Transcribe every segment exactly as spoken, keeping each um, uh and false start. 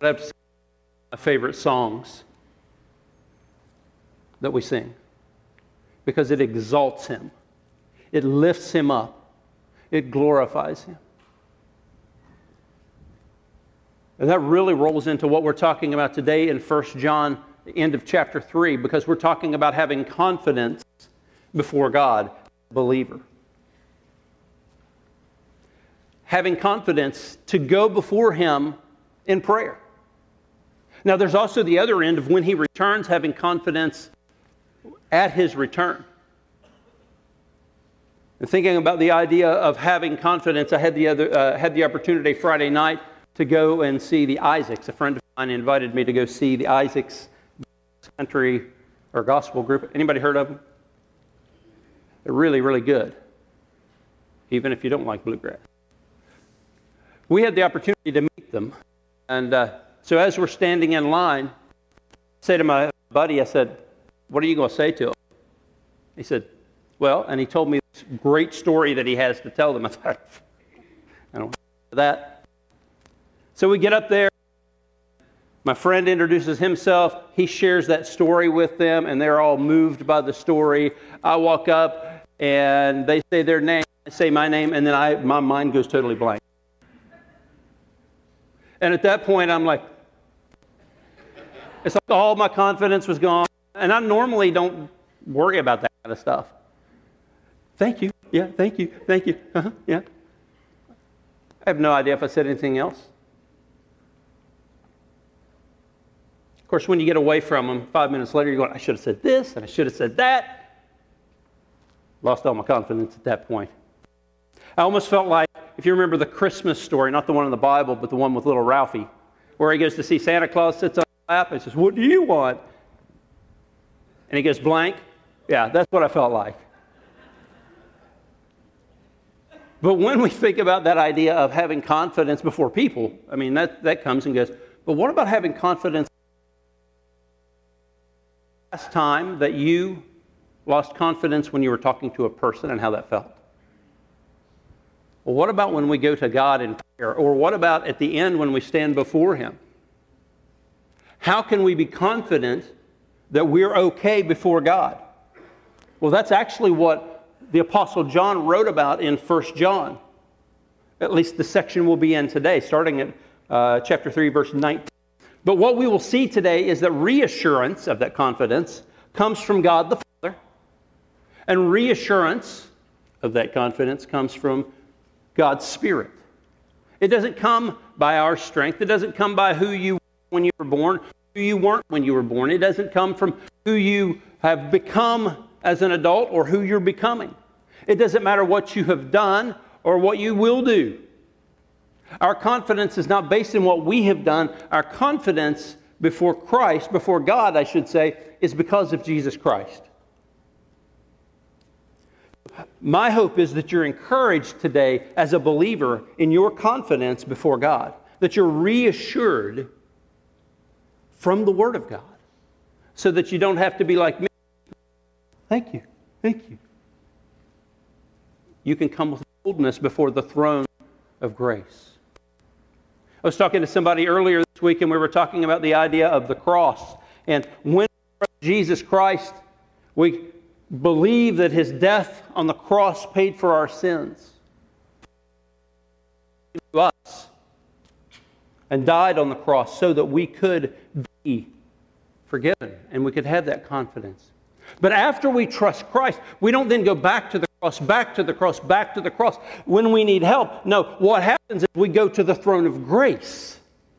That's my favorite songs that we sing because it exalts Him. It lifts Him up. It glorifies Him. And that really rolls into what we're talking about today in First John, the end of chapter three, because we're talking about having confidence before God, believer. Having confidence to go before Him in prayer. Now, there's also the other end of when He returns, having confidence at His return. And thinking about the idea of having confidence, I had the other uh, had the opportunity Friday night to go and see the Isaacs. A friend of mine invited me to go see the Isaacs country or gospel group. Anybody heard of them? They're really, really good, even if you don't like bluegrass. We had the opportunity to meet them, and uh, so as we're standing in line, I say to my buddy, I said, "What are you going to say to him?" He said, "Well," and he told me this great story that he has to tell them. I thought, I don't know that. So we get up there. My friend introduces himself. He shares that story with them, and they're all moved by the story. I walk up, and they say their name. I say my name, and then I my mind goes totally blank. And at that point, I'm like, it's like all my confidence was gone. And I normally don't worry about that kind of stuff. Thank you. Yeah, thank you. Thank you. Uh-huh. Yeah. I have no idea if I said anything else. Of course, when you get away from them, five minutes later, you're going, I should have said this, and I should have said that. Lost all my confidence at that point. I almost felt like, if you remember the Christmas story, not the one in the Bible, but the one with little Ralphie, where he goes to see Santa Claus, sits on his lap, and says, "What do you want?" And he goes blank. Yeah, that's what I felt like. But when we think about that idea of having confidence before people, I mean, that, that comes and goes. But what about having confidence? Last time that you lost confidence when you were talking to a person and how that felt? Well, what about when we go to God in prayer? Or what about at the end when we stand before Him? How can we be confident that we're okay before God? Well, that's actually what the Apostle John wrote about in First John. At least the section we'll be in today, starting at uh, chapter three, verse nineteen. But what we will see today is that reassurance of that confidence comes from God the Father. And reassurance of that confidence comes from God's Spirit. It doesn't come by our strength. It doesn't come by who you were when you were born, who you weren't when you were born. It doesn't come from who you have become as an adult or who you're becoming. It doesn't matter what you have done or what you will do. Our confidence is not based on what we have done. Our confidence before Christ, before God, I should say, is because of Jesus Christ. My hope is that you're encouraged today as a believer in your confidence before God, that you're reassured from the Word of God, so that you don't have to be like me. Thank you, thank you. You can come with boldness before the throne of grace. I was talking to somebody earlier this week, and we were talking about the idea of the cross. And when Jesus Christ, we believe that His death on the cross paid for our sins to us and died on the cross so that we could be forgiven and we could have that confidence. But after we trust Christ, we don't then go back to the cross, back to the cross, back to the cross when we need help. No, what happens is we go to the throne of grace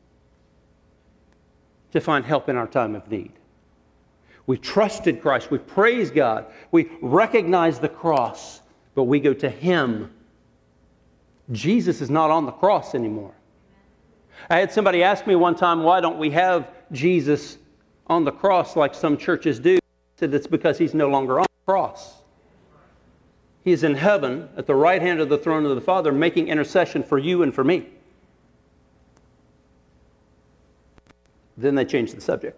to find help in our time of need. We trusted Christ. We praise God. We recognize the cross, but we go to Him. Jesus is not on the cross anymore. I had somebody ask me one time, why don't we have Jesus on the cross like some churches do? I said it's because He's no longer on the cross. He is in heaven at the right hand of the throne of the Father, making intercession for you and for me. Then they changed the subject.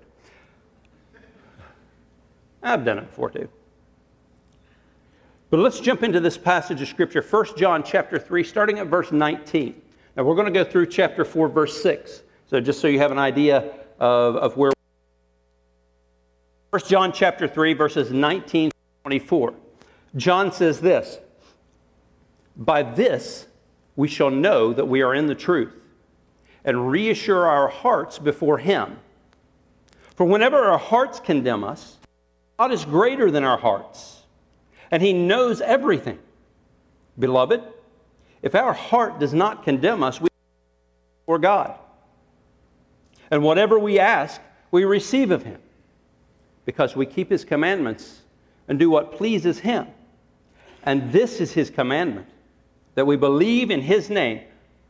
I've done it before too. But let's jump into this passage of Scripture, First John chapter three, starting at verse nineteen. Now we're going to go through chapter four, verse six. So just so you have an idea of, of where. First John chapter three, verses nineteen to twenty-four. John says this, "By this we shall know that we are in the truth, and reassure our hearts before Him. For whenever our hearts condemn us, God is greater than our hearts, and He knows everything. Beloved, if our heart does not condemn us, we are before God. And whatever we ask, we receive of Him, because we keep His commandments and do what pleases Him. And this is His commandment, that we believe in His name,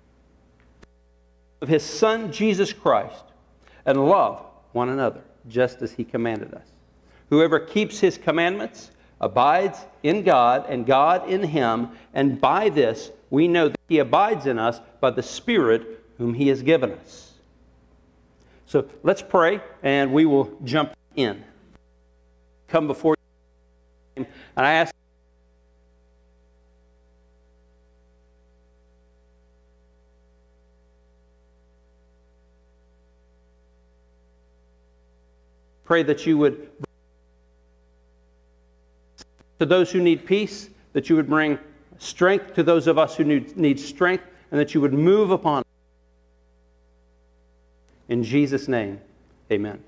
of His Son, Jesus Christ, and love one another, just as He commanded us. Whoever keeps His commandments abides in God, and God in him, and by this we know that He abides in us by the Spirit whom He has given us." So let's pray, and we will jump in. Come before you, and I ask pray that you would, to those who need peace, that you would bring strength to those of us who need, need strength, and that you would move upon us. In Jesus' name, amen.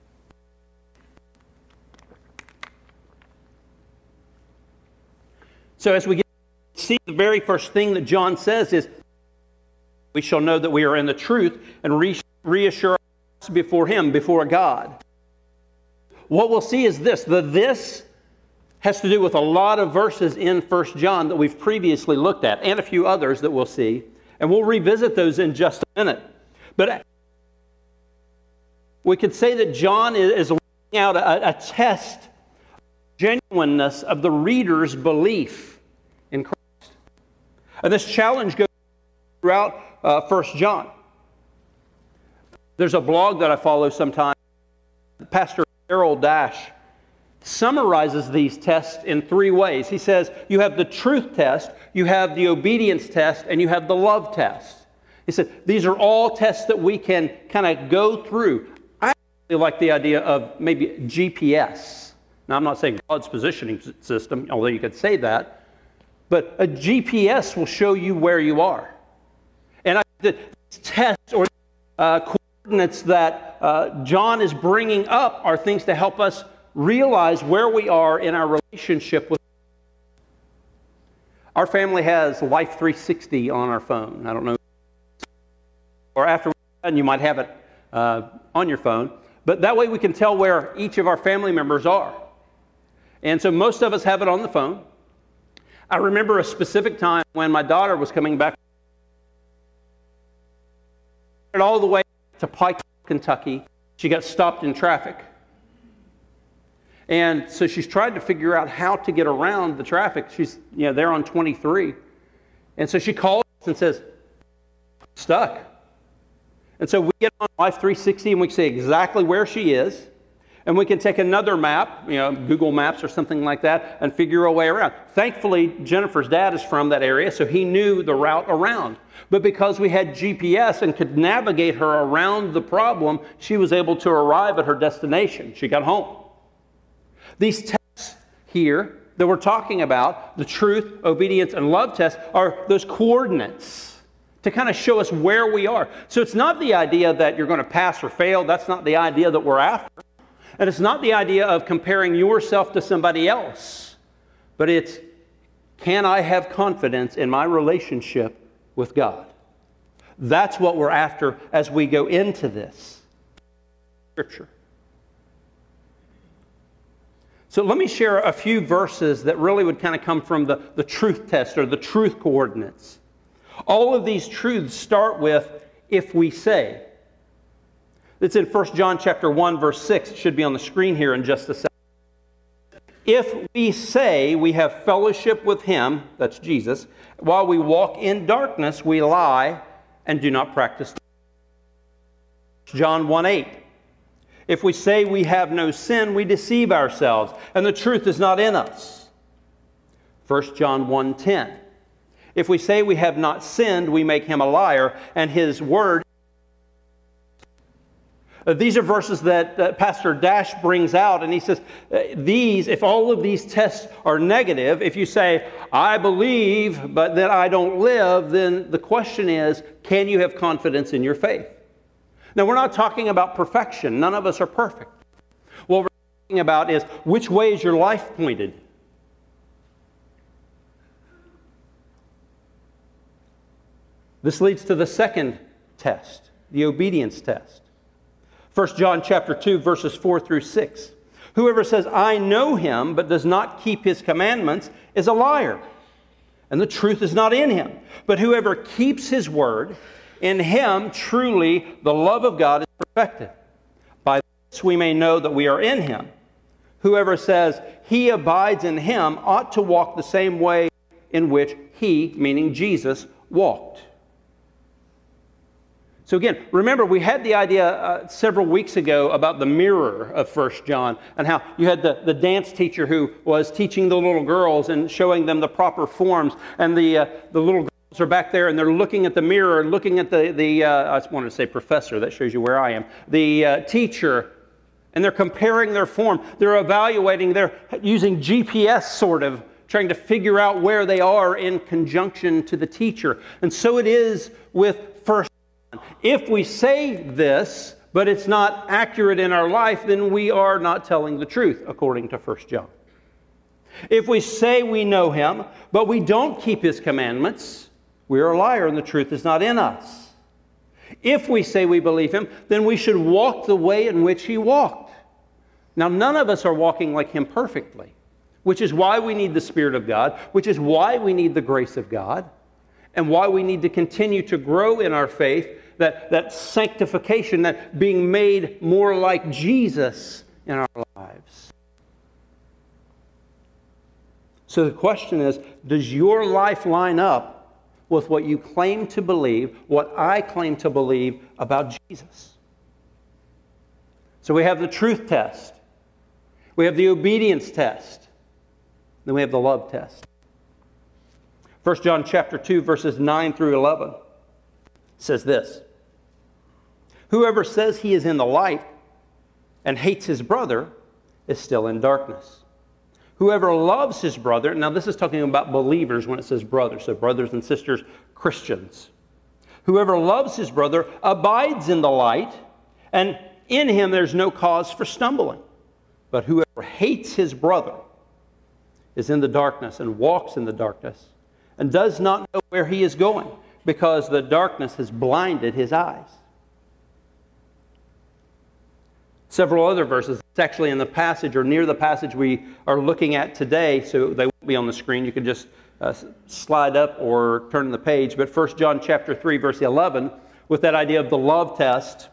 So as we get to see, the very first thing that John says is, we shall know that we are in the truth and re- reassure us before Him, before God. What we'll see is this. The this has to do with a lot of verses in First John that we've previously looked at, and a few others that we'll see. And we'll revisit those in just a minute. But we could say that John is laying out a, a test of genuineness of the reader's belief in Christ. And this challenge goes throughout uh, First John. There's a blog that I follow sometimes. Pastor Harold Dash summarizes these tests in three ways. He says you have the truth test, you have the obedience test, and you have the love test. He said these are all tests that we can kind of go through. I really like the idea of maybe G P S. Now, I'm not saying God's positioning system, although you could say that, but a G P S will show you where you are. And I think that these tests or uh, coordinates that uh, John is bringing up are things to help us realize where we are in our relationship with God. Our family has Life three sixty on our phone. I don't know. Or after we're done, you might have it uh, on your phone. But that way we can tell where each of our family members are. And so most of us have it on the phone. I remember a specific time when my daughter was coming back all the way to Pike, Kentucky. She got stopped in traffic. And so she's tried to figure out how to get around the traffic. She's, you know, there on twenty-three. And so she calls us and says, stuck. And so we get on Life three sixty and we can see exactly where she is. And we can take another map, you know, Google Maps or something like that, and figure a way around. Thankfully, Jennifer's dad is from that area, so he knew the route around. But because we had G P S and could navigate her around the problem, she was able to arrive at her destination. She got home. These tests here that we're talking about, the truth, obedience, and love tests, are those coordinates to kind of show us where we are. So it's not the idea that you're going to pass or fail. That's not the idea that we're after. And it's not the idea of comparing yourself to somebody else. But it's, can I have confidence in my relationship with God? That's what we're after as we go into this Scripture. So let me share a few verses that really would kind of come from the, the truth test or the truth coordinates. All of these truths start with, if we say. It's in First John chapter one, verse six. It should be on the screen here in just a second. If we say we have fellowship with Him, that's Jesus, while we walk in darkness, we lie and do not practice. John one eight. If we say we have no sin, we deceive ourselves, and the truth is not in us. First John one ten. If we say we have not sinned, we make Him a liar, and His word. Uh, these are verses that uh, Pastor Dash brings out, and he says, uh, these, if all of these tests are negative, if you say, I believe, but then I don't live, then the question is, can you have confidence in your faith? Now, we're not talking about perfection. None of us are perfect. What we're talking about is, which way is your life pointed? This leads to the second test, the obedience test. First John chapter two, verses four through six. Whoever says, I know him, but does not keep his commandments, is a liar, and the truth is not in him. But whoever keeps his word, in him truly the love of God is perfected. By this we may know that we are in him. Whoever says he abides in him ought to walk the same way in which he, meaning Jesus, walked. So again, remember, we had the idea uh, several weeks ago about the mirror of First John, and how you had the, the dance teacher who was teaching the little girls and showing them the proper forms, and the, uh, the little girls are back there and they're looking at the mirror, looking at the, the uh, I wanted to say professor, that shows you where I am, the uh, teacher, and they're comparing their form, they're evaluating, they're using G P S sort of, trying to figure out where they are in conjunction to the teacher. And so it is with First. If we say this, but it's not accurate in our life, then we are not telling the truth, according to First John. If we say we know him, but we don't keep his commandments, we are a liar and the truth is not in us. If we say we believe him, then we should walk the way in which he walked. Now, none of us are walking like him perfectly, which is why we need the Spirit of God, which is why we need the grace of God, and why we need to continue to grow in our faith, that, that sanctification, that being made more like Jesus in our lives. So the question is, does your life line up with what you claim to believe, what I claim to believe about Jesus? So we have the truth test. We have the obedience test. Then we have the love test. First John chapter two, verses nine through eleven says this. Whoever says he is in the light and hates his brother is still in darkness. Whoever loves his brother, now this is talking about believers when it says brothers, so brothers and sisters, Christians. Whoever loves his brother abides in the light, and in him there's no cause for stumbling. But whoever hates his brother is in the darkness and walks in the darkness, and does not know where he is going, because the darkness has blinded his eyes. Several other verses, it's actually in the passage or near the passage we are looking at today, so they won't be on the screen. You can just uh, slide up or turn the page. But First John chapter three, verse eleven, with that idea of the love test.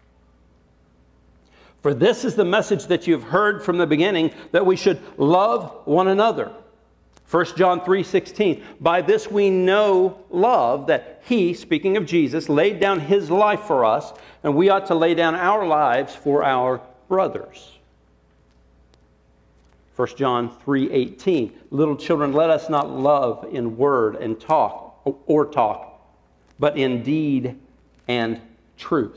For this is the message that you've heard from the beginning, that we should love one another. First John three sixteen, by this we know love, that he, speaking of Jesus, laid down his life for us, and we ought to lay down our lives for our brothers. First John three eighteen, little children, let us not love in word and talk, or talk, but in deed and truth.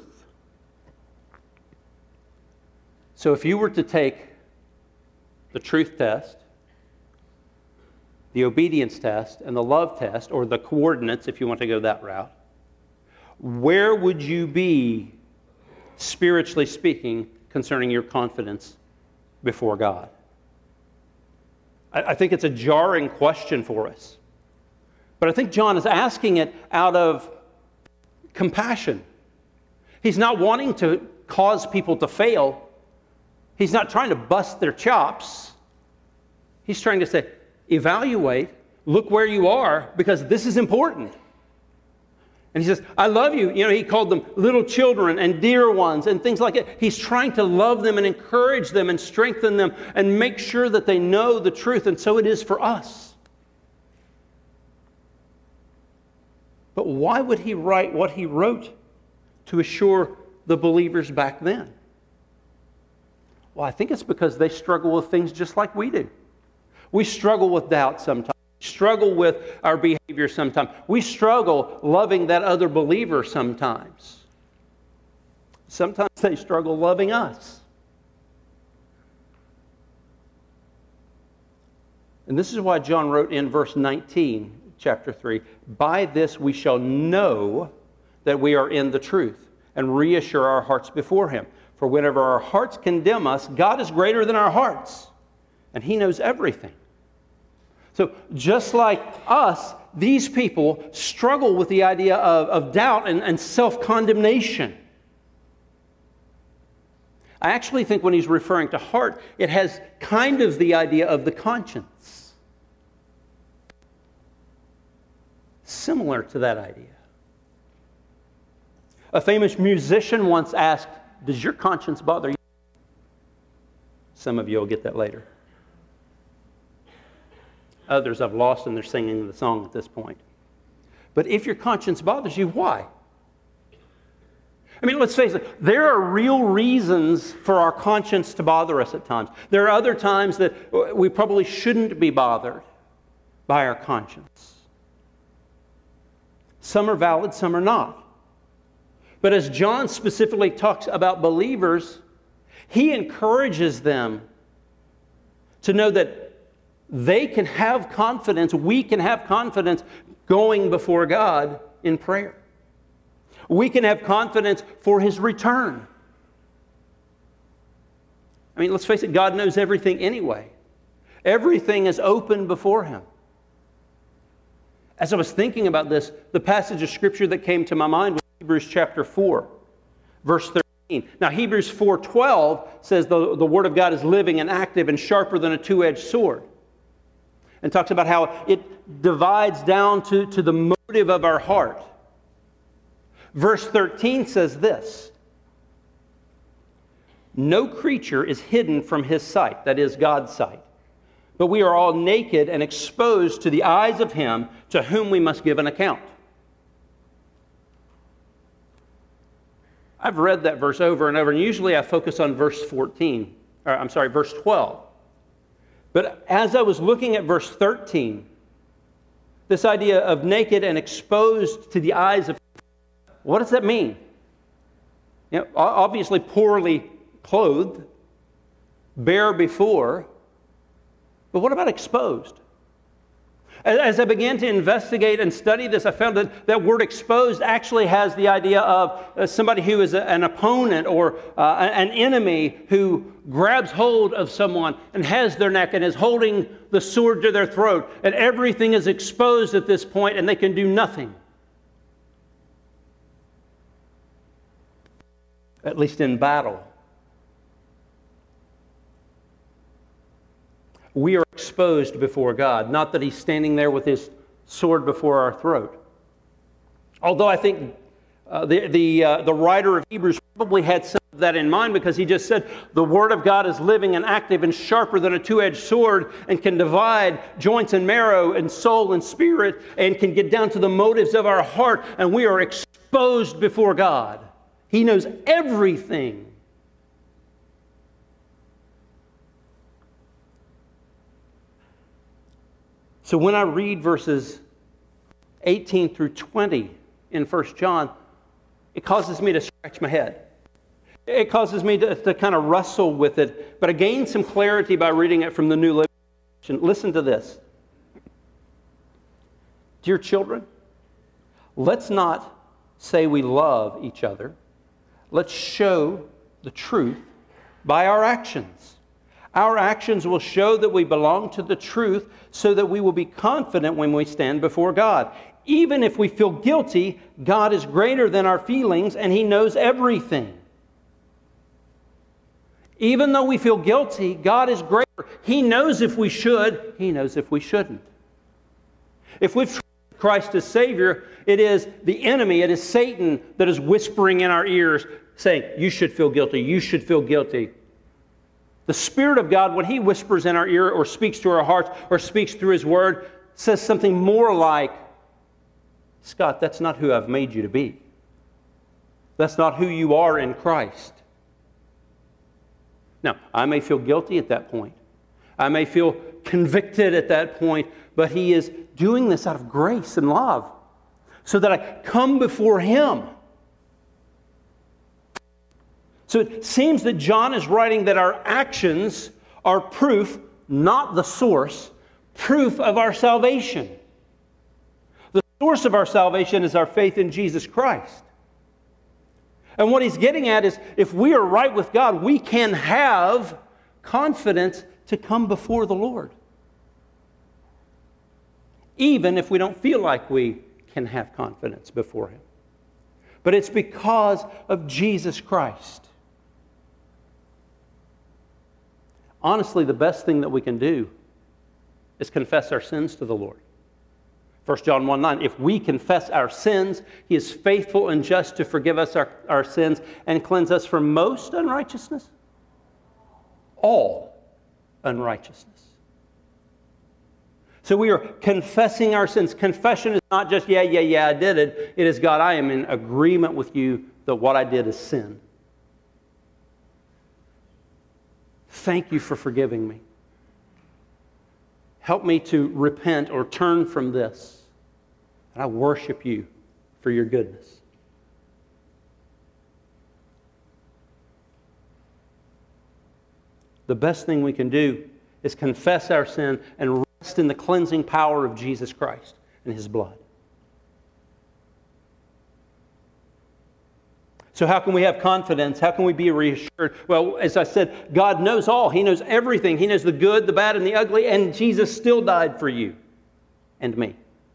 So if you were to take the truth test, the obedience test, and the love test, or the coordinates, if you want to go that route, where would you be, spiritually speaking, concerning your confidence before God? I, I think it's a jarring question for us. But I think John is asking it out of compassion. He's not wanting to cause people to fail. He's not trying to bust their chops. He's trying to say, evaluate, look where you are, because this is important. And he says, I love you. You know, he called them little children and dear ones and things like that. He's trying to love them and encourage them and strengthen them and make sure that they know the truth. And so it is for us. But why would he write what he wrote to assure the believers back then? Well, I think it's because they struggle with things just like we do. We struggle with doubt sometimes. We struggle with our behavior sometimes. We struggle loving that other believer sometimes. Sometimes they struggle loving us. And this is why John wrote in verse nineteen, chapter three, "By this we shall know that we are in the truth, and reassure our hearts before Him. For whenever our hearts condemn us, God is greater than our hearts, and He knows everything." So just like us, these people struggle with the idea of, of doubt and, and self-condemnation. I actually think when he's referring to heart, it has kind of the idea of the conscience. Similar to that idea. A famous musician once asked, "Does your conscience bother you?" Some of you will get that later. Others I've lost and they're singing the song at this point. But if your conscience bothers you, why? I mean, let's face it, there are real reasons for our conscience to bother us at times. There are other times that we probably shouldn't be bothered by our conscience. Some are valid, some are not. But as John specifically talks about believers, he encourages them to know that they can have confidence, we can have confidence going before God in prayer. We can have confidence for His return. I mean, let's face it, God knows everything anyway. Everything is open before Him. As I was thinking about this, the passage of Scripture that came to my mind was Hebrews chapter four, verse thirteen. Now, Hebrews four twelve says the, the Word of God is living and active and sharper than a two-edged sword. And talks about how it divides down to, to the motive of our heart. Verse thirteen says this: "No creature is hidden from His sight," that is, God's sight, "but we are all naked and exposed to the eyes of Him to whom we must give an account." I've read that verse over and over, and usually I focus on verse fourteen, or I'm sorry, verse twelve. But as I was looking at verse thirteen, this idea of naked and exposed to the eyes of, what does that mean? You know, obviously poorly clothed, bare before, but what about exposed? As I began to investigate and study this, I found that that word exposed actually has the idea of somebody who is an opponent or uh, an enemy who grabs hold of someone and has their neck and is holding the sword to their throat, and everything is exposed at this point and they can do nothing. At least in battle. We are exposed before God, not that He's standing there with His sword before our throat. Although I think uh, the, the, uh, the writer of Hebrews probably had some of that in mind, because he just said, the Word of God is living and active and sharper than a two-edged sword and can divide joints and marrow and soul and spirit and can get down to the motives of our heart, and we are exposed before God. He knows everything. So when I read verses eighteen through twenty in First John, it causes me to scratch my head. It causes me to, to kind of wrestle with it. But I gained some clarity by reading it from the New Living Translation. Listen to this. "Dear children, let's not say we love each other. Let's show the truth by our actions. Our actions will show that we belong to the truth, so that we will be confident when we stand before God. Even if we feel guilty, God is greater than our feelings, and He knows everything." Even though we feel guilty, God is greater. He knows if we should, He knows if we shouldn't. If we've trusted Christ as Savior, it is the enemy, it is Satan that is whispering in our ears, saying, "You should feel guilty, you should feel guilty." The Spirit of God, when He whispers in our ear or speaks to our hearts or speaks through His Word, says something more like, "Scott, that's not who I've made you to be. That's not who you are in Christ." Now, I may feel guilty at that point. I may feel convicted at that point, but He is doing this out of grace and love so that I come before Him. So it seems that John is writing that our actions are proof, not the source, proof of our salvation. The source of our salvation is our faith in Jesus Christ. And what he's getting at is, if we are right with God, we can have confidence to come before the Lord. Even if we don't feel like we can have confidence before Him. But it's because of Jesus Christ. Honestly, the best thing that we can do is confess our sins to the Lord. First John one nine, if we confess our sins, He is faithful and just to forgive us our, our sins and cleanse us from most unrighteousness. All unrighteousness. So we are confessing our sins. Confession is not just, yeah, yeah, yeah, I did it. It is, God, I am in agreement with you that what I did is sin. Thank you for forgiving me. Help me to repent or turn from this. And I worship you for your goodness. The best thing we can do is confess our sin and rest in the cleansing power of Jesus Christ and His blood. So how can we have confidence? How can we be reassured? Well, as I said, God knows all. He knows everything. He knows the good, the bad, and the ugly, and Jesus still died for you and me.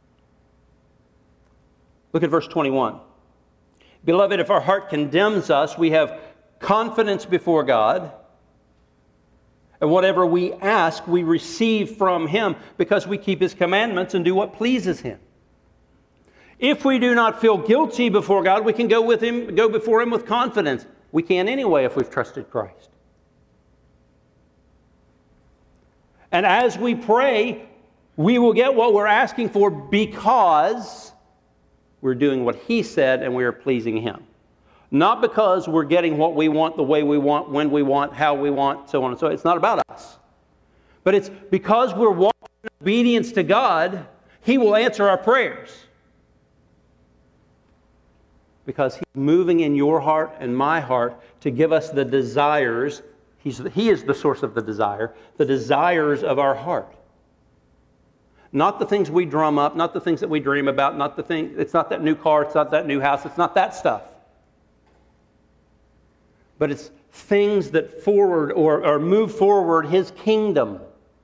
Look at verse twenty-one. Beloved, if our heart condemns us, we have confidence before God. And whatever we ask, we receive from Him because we keep His commandments and do what pleases Him. If we do not feel guilty before God, we can go with Him, go before Him with confidence. We can anyway if we've trusted Christ. And as we pray, we will get what we're asking for because we're doing what He said and we are pleasing Him. Not because we're getting what we want, the way we want, when we want, how we want, so on and so on. It's not about us. But it's because we're walking in obedience to God, He will answer our prayers. Because He's moving in your heart and my heart to give us the desires. He's, he is the source of the desire. The desires of our heart. Not the things we drum up, not the things that we dream about, not the thing, it's not that new car, it's not that new house, it's not that stuff. But it's things that forward or, or move forward His kingdom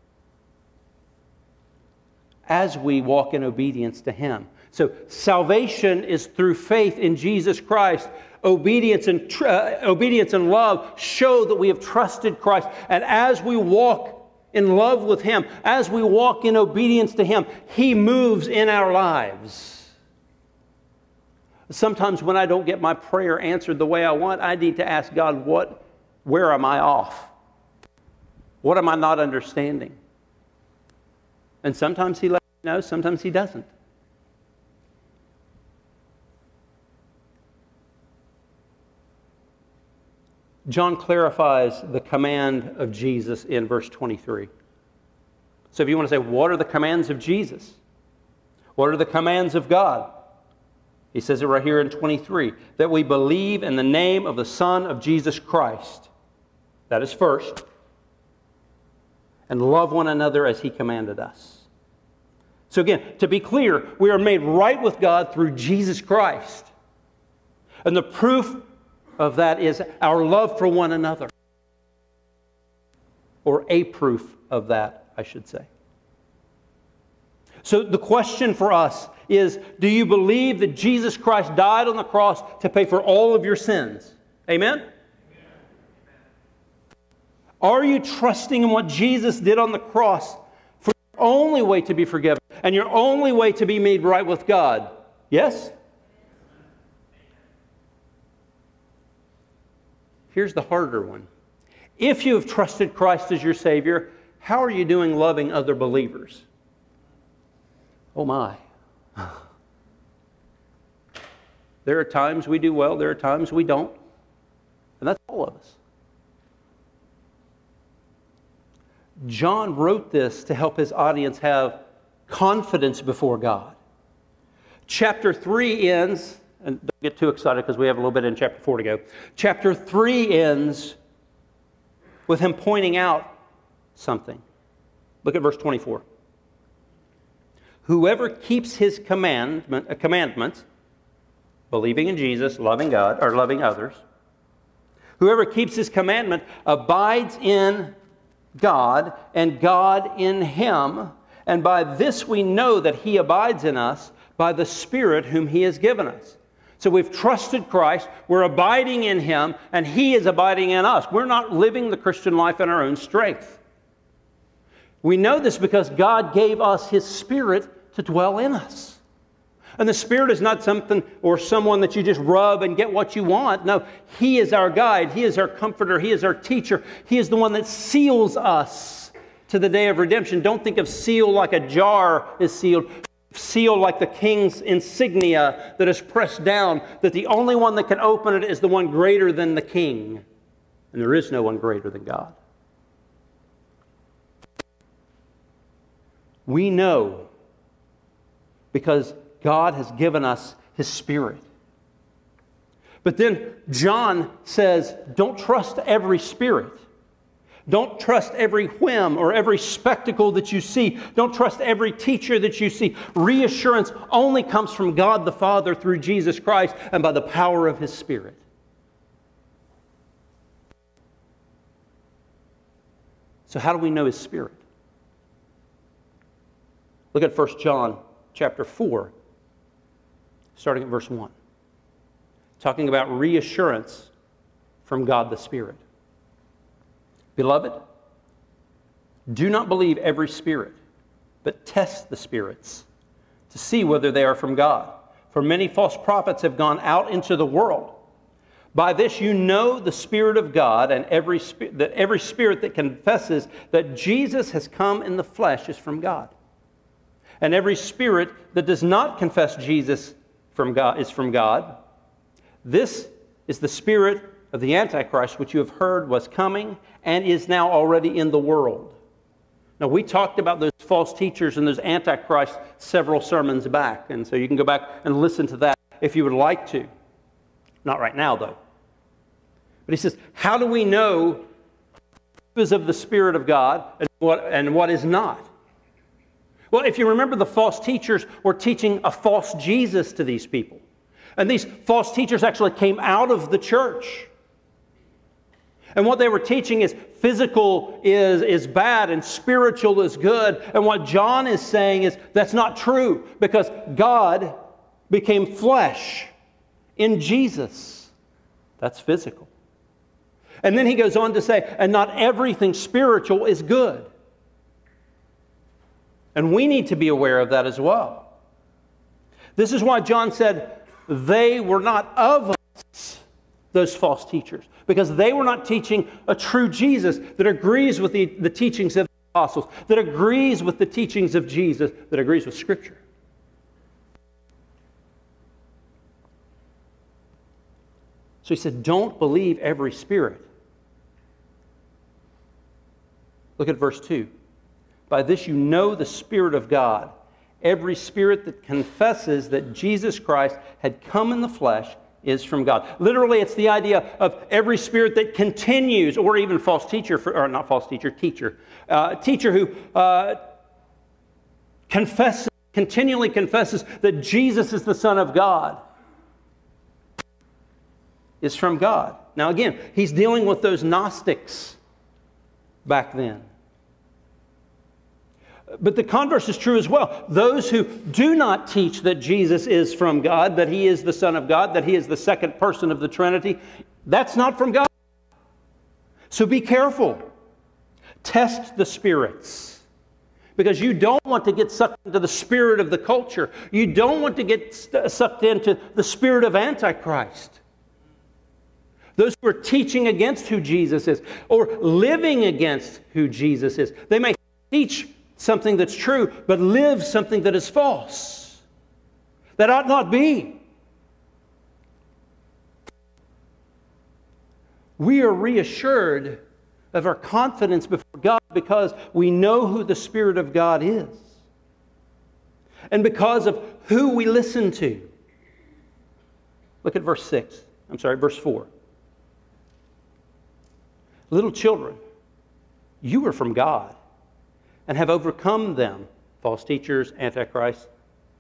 as we walk in obedience to Him. So salvation is through faith in Jesus Christ. Obedience and, tr- uh, obedience and love show that we have trusted Christ. And as we walk in love with Him, as we walk in obedience to Him, He moves in our lives. Sometimes when I don't get my prayer answered the way I want, I need to ask God, what, where am I off? What am I not understanding? And sometimes He lets me know, sometimes He doesn't. John clarifies the command of Jesus in verse twenty-three. So if you want to say, what are the commands of Jesus? What are the commands of God? He says it right here in twenty-three, that we believe in the name of the Son of Jesus Christ. That is first. And love one another as He commanded us. So again, to be clear, we are made right with God through Jesus Christ. And the proof of that is our love for one another. Or a proof of that, I should say. So the question for us is, do you believe that Jesus Christ died on the cross to pay for all of your sins? Amen? Amen. Are you trusting in what Jesus did on the cross for your only way to be forgiven and your only way to be made right with God? Yes? Here's the harder one. If you have trusted Christ as your Savior, how are you doing loving other believers? Oh my. There are times we do well, there are times we don't. And that's all of us. John wrote this to help his audience have confidence before God. Chapter three ends and don't get too excited because we have a little bit in chapter four to go. Chapter three ends with him pointing out something. Look at verse twenty-four. Whoever keeps his commandment, uh, commandments, believing in Jesus, loving God, or loving others, whoever keeps his commandment abides in God, and God in him. And by this we know that he abides in us, by the Spirit whom he has given us. So we've trusted Christ, we're abiding in him, and he is abiding in us. We're not living the Christian life in our own strength. We know this because God gave us his Spirit to dwell in us. And the Spirit is not something or someone that you just rub and get what you want. No, he is our guide. He is our comforter. He is our teacher. He is the one that seals us to the day of redemption. Don't think of seal like a jar is sealed. Seal like the king's insignia that is pressed down, that the only one that can open it is the one greater than the king. And there is no one greater than God. We know because God has given us his Spirit. But then John says, don't trust every spirit. Don't trust every whim or every spectacle that you see. Don't trust every teacher that you see. Reassurance only comes from God the Father through Jesus Christ and by the power of his Spirit. So how do we know his Spirit? Look at First John chapter four, starting at verse one. Talking about reassurance from God the Spirit. Beloved, do not believe every spirit, but test the spirits to see whether they are from God. For many false prophets have gone out into the world. By this you know the Spirit of God, and every spi- that every spirit that confesses that Jesus has come in the flesh is from God. And every spirit that does not confess Jesus from God is from God. This is the spirit of the Antichrist, which you have heard was coming and is now already in the world. Now, we talked about those false teachers and those Antichrists several sermons back, and so you can go back and listen to that if you would like to. Not right now, though. But he says, how do we know who is of the Spirit of God and what, and what is not? Well, if you remember, the false teachers were teaching a false Jesus to these people. And these false teachers actually came out of the church. And what they were teaching is physical is, is bad and spiritual is good. And what John is saying is that's not true, because God became flesh in Jesus. That's physical. And then he goes on to say, and not everything spiritual is good. And we need to be aware of that as well. This is why John said they were not of us, those false teachers, because they were not teaching a true Jesus that agrees with the, the teachings of the apostles, that agrees with the teachings of Jesus, that agrees with Scripture. So he said, don't believe every spirit. Look at verse two. By this you know the Spirit of God. Every spirit that confesses that Jesus Christ had come in the flesh is from God. Literally, it's the idea of every spirit that continues, or even false teacher, for, or not false teacher, teacher. Uh, teacher who uh, confesses, continually confesses that Jesus is the Son of God, is from God. Now again, he's dealing with those Gnostics back then. But the converse is true as well. Those who do not teach that Jesus is from God, that he is the Son of God, that he is the second person of the Trinity, that's not from God. So be careful. Test the spirits. Because you don't want to get sucked into the spirit of the culture. You don't want to get sucked into the spirit of Antichrist. Those who are teaching against who Jesus is, or living against who Jesus is. They may teach something that's true, but live something that is false. That ought not be. We are reassured of our confidence before God because we know who the Spirit of God is. And because of who we listen to. Look at verse six. I'm sorry, verse four. Little children, you are from God and have overcome them, false teachers, antichrist.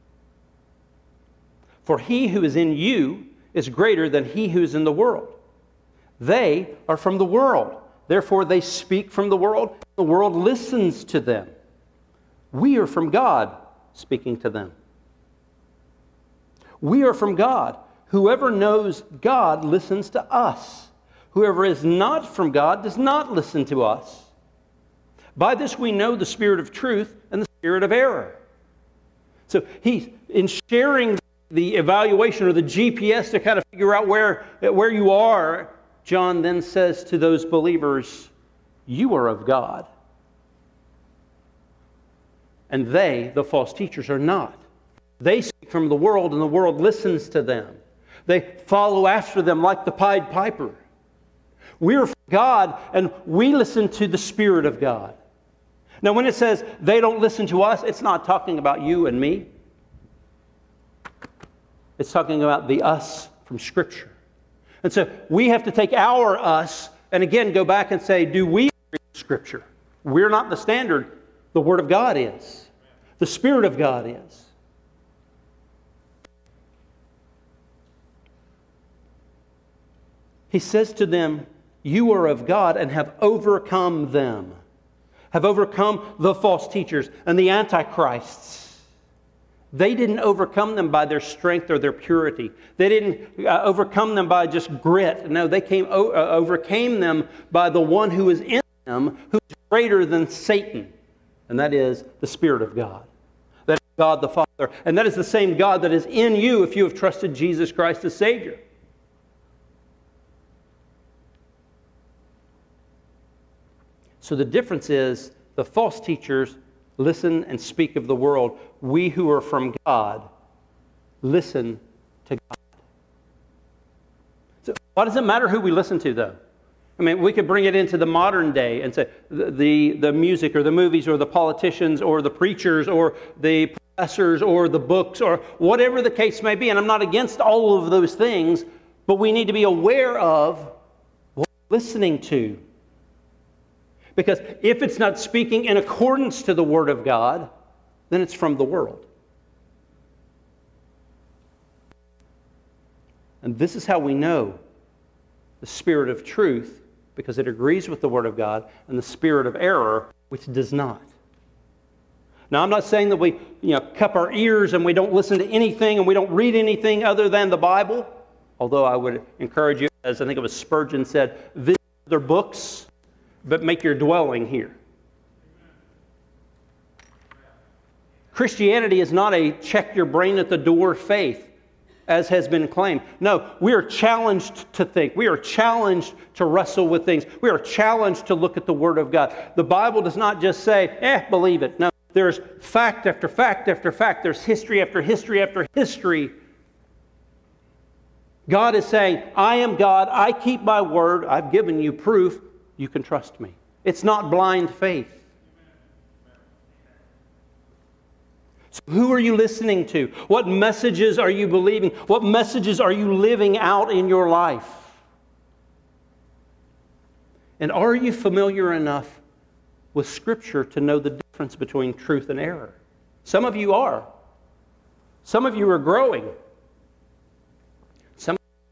For he who is in you is greater than he who is in the world. They are from the world. Therefore they speak from the world. The world listens to them. We are from God, speaking to them. We are from God. Whoever knows God listens to us. Whoever is not from God does not listen to us. By this we know the spirit of truth and the spirit of error. So he's in sharing the evaluation or the G P S to kind of figure out where, where you are. John then says to those believers, you are of God. And they, the false teachers, are not. They speak from the world and the world listens to them. They follow after them like the Pied Piper. We're from God and we listen to the Spirit of God. Now when it says they don't listen to us, it's not talking about you and me. It's talking about the us from Scripture. And so we have to take our us and again go back and say, do we read Scripture? We're not the standard. The Word of God is. The Spirit of God is. He says to them, you are of God and have overcome them. Have overcome the false teachers and the antichrists. They didn't overcome them by their strength or their purity. They didn't uh, overcome them by just grit. No, they came o- uh, overcame them by the one who is in them, who is greater than Satan. And that is the Spirit of God. That is God the Father. And that is the same God that is in you if you have trusted Jesus Christ as Savior. So the difference is the false teachers listen and speak of the world. We who are from God listen to God. So why does it matter who we listen to, though? I mean, we could bring it into the modern day and say the, the, the music or the movies or the politicians or the preachers or the professors or the books or whatever the case may be. And I'm not against all of those things, but we need to be aware of what we're listening to. Because if it's not speaking in accordance to the Word of God, then it's from the world. And this is how we know the spirit of truth, because it agrees with the Word of God, and the spirit of error, which does not. Now, I'm not saying that we you know, cup our ears and we don't listen to anything and we don't read anything other than the Bible. Although I would encourage you, as I think it was Spurgeon said, visit other books, but make your dwelling here. Christianity is not a check your brain at the door faith, as has been claimed. No, we are challenged to think. We are challenged to wrestle with things. We are challenged to look at the Word of God. The Bible does not just say, eh, believe it. No, there's fact after fact after fact. There's history after history after history. God is saying, I am God. I keep my word. I've given you proof. You can trust me. It's not blind faith. So who are you listening to? What messages are you believing? What messages are you living out in your life? And are you familiar enough with Scripture to know the difference between truth and error? Some of you are. Some of you are growing. Some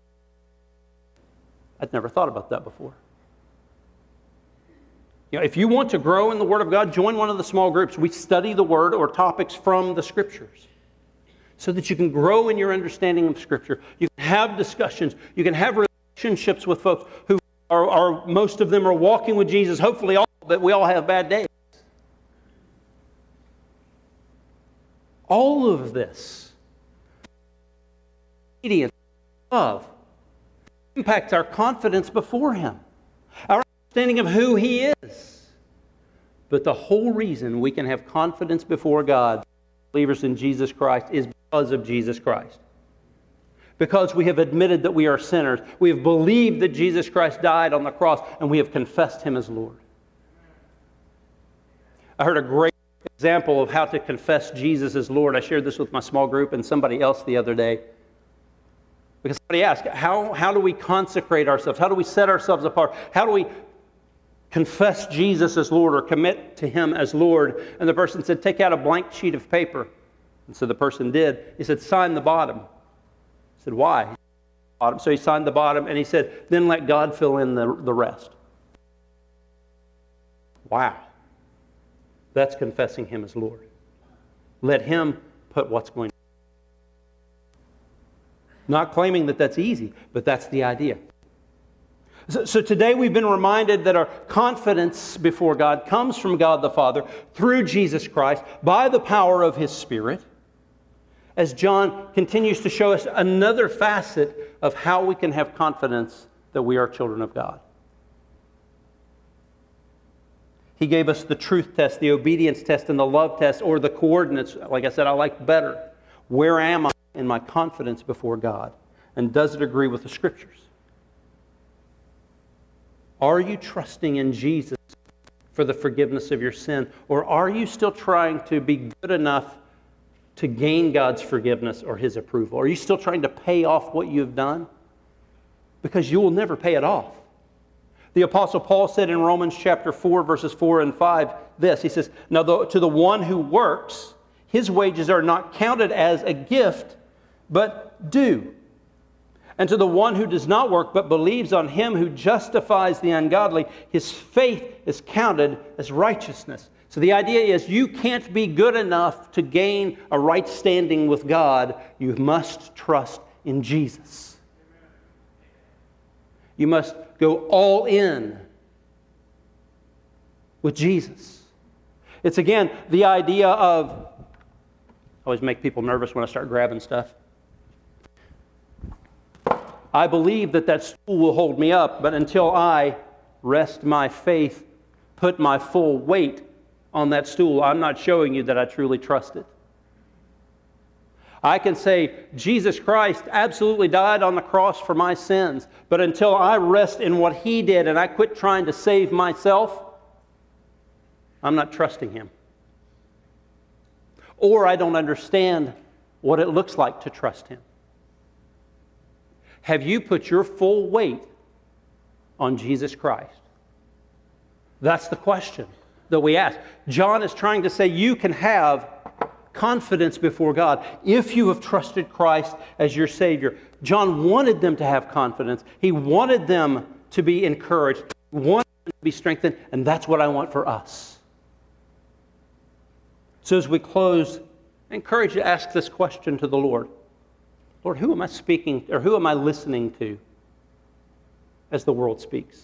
I'd never thought about that before. You know, if you want to grow in the Word of God, join one of the small groups. We study the Word or topics from the Scriptures so that you can grow in your understanding of Scripture. You can have discussions. You can have relationships with folks who are, are most of them are walking with Jesus. Hopefully all, but we all have bad days. All of this, obedience, love, impacts our confidence before Him. Our understanding of who He is. But the whole reason we can have confidence before God, believers in Jesus Christ, is because of Jesus Christ. Because we have admitted that we are sinners. We have believed that Jesus Christ died on the cross, and we have confessed Him as Lord. I heard a great example of how to confess Jesus as Lord. I shared this with my small group and somebody else the other day. Because somebody asked, how, how do we consecrate ourselves? How do we set ourselves apart? How do we confess Jesus as Lord or commit to Him as Lord? And the person said, take out a blank sheet of paper. And so the person did. He said, sign the bottom. I said, why? So he signed the bottom, and he said, then let God fill in the, the rest. Wow. That's confessing Him as Lord. Let Him put what's going on. Not claiming that that's easy, but that's the idea. So, so today we've been reminded that our confidence before God comes from God the Father through Jesus Christ by the power of His Spirit, as John continues to show us another facet of how we can have confidence that we are children of God. He gave us the truth test, the obedience test, and the love test, or the coordinates. Like I said, I like better. Where am I in my confidence before God? And does it agree with the Scriptures? Are you trusting in Jesus for the forgiveness of your sin? Or are you still trying to be good enough to gain God's forgiveness or His approval? Are you still trying to pay off what you've done? Because you will never pay it off. The Apostle Paul said in Romans chapter four, verses four and five, this. He says, now to the one who works, his wages are not counted as a gift, but due. And to the one who does not work, but believes on Him who justifies the ungodly, his faith is counted as righteousness. So the idea is you can't be good enough to gain a right standing with God. You must trust in Jesus. You must go all in with Jesus. It's again the idea of, I always make people nervous when I start grabbing stuff. I believe that that stool will hold me up, but until I rest my faith, put my full weight on that stool, I'm not showing you that I truly trust it. I can say, Jesus Christ absolutely died on the cross for my sins, but until I rest in what He did and I quit trying to save myself, I'm not trusting Him. Or I don't understand what it looks like to trust Him. Have you put your full weight on Jesus Christ? That's the question that we ask. John is trying to say you can have confidence before God if you have trusted Christ as your Savior. John wanted them to have confidence. He wanted them to be encouraged. He wanted them to be strengthened, and that's what I want for us. So as we close, I encourage you to ask this question to the Lord. Lord, who am I speaking, or who am I listening to as the world speaks?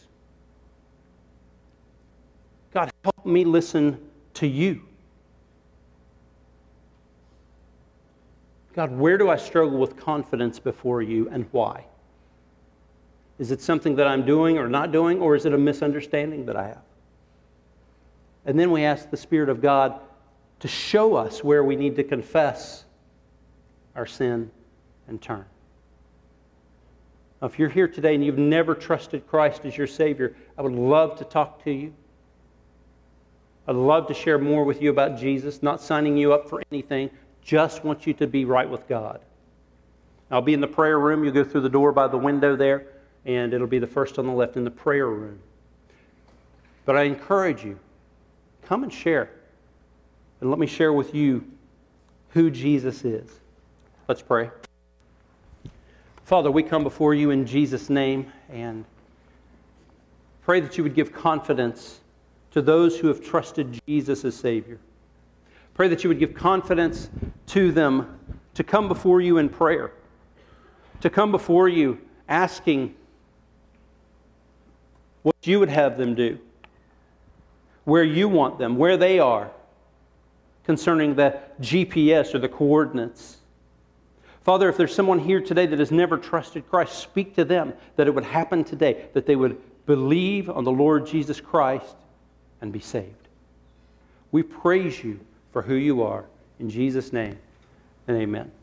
God, help me listen to You. God, where do I struggle with confidence before You, and why? Is it something that I'm doing or not doing, or is it a misunderstanding that I have? And then we ask the Spirit of God to show us where we need to confess our sin and turn. Now, if you're here today and you've never trusted Christ as your Savior, I would love to talk to you. I'd love to share more with you about Jesus, not signing you up for anything, just want you to be right with God. I'll be in the prayer room. You'll go through the door by the window there, and it'll be the first on the left in the prayer room. But I encourage you, come and share. And let me share with you who Jesus is. Let's pray. Father, we come before You in Jesus' name and pray that You would give confidence to those who have trusted Jesus as Savior. Pray that You would give confidence to them to come before You in prayer, to come before You asking what You would have them do, where You want them, where they are, concerning the G P S or the coordinates. Father, if there's someone here today that has never trusted Christ, speak to them that it would happen today, that they would believe on the Lord Jesus Christ and be saved. We praise You for who You are. In Jesus' name, and amen.